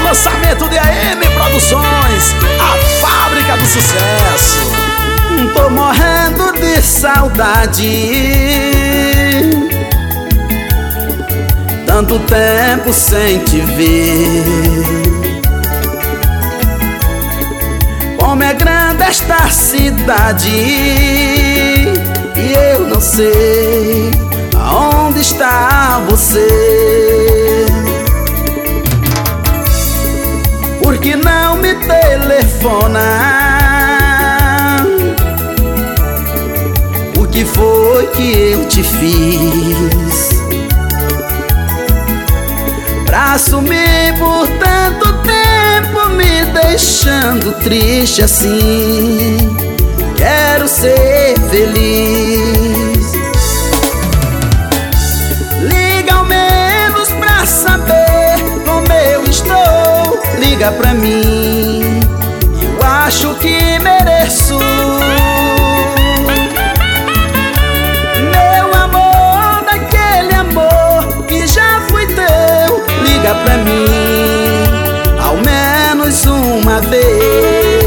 lançamento de AM Produções, a fábrica do sucesso. Tô morrendo de saudade, tanto tempo sem te ver. Como é grande esta cidade e eu não sei aonde está você. Por que não me telefona? O que foi que eu te fiz pra sumir por tanto tempo, me deixando triste assim? Quero ser feliz. Liga ao menos pra saber como eu estou. Liga pra mim, eu acho que mereço. Meu amor, daquele amor que já foi teu. Liga pra mim, ao menos uma vez.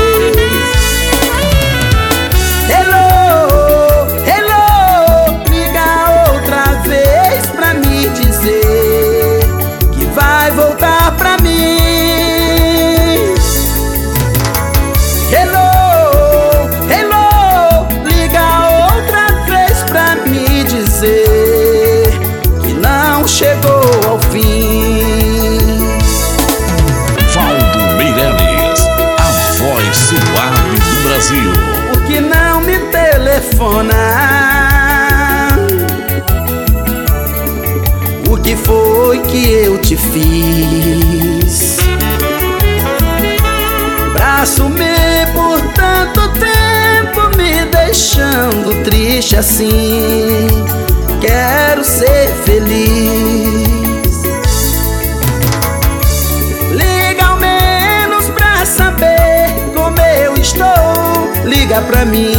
Hello, hello, liga outra vez pra me dizer que vai voltar pra mim. Hello, hello, liga outra vez pra me dizer que não chegou ao fim. Valdo Meirelles, a voz suave do Brasil. Por que não me telefona? O que foi que eu te fiz pra sumir por tanto tempo, me deixando triste assim? Quero ser feliz. Liga ao menos pra saber como eu estou. Liga pra mim,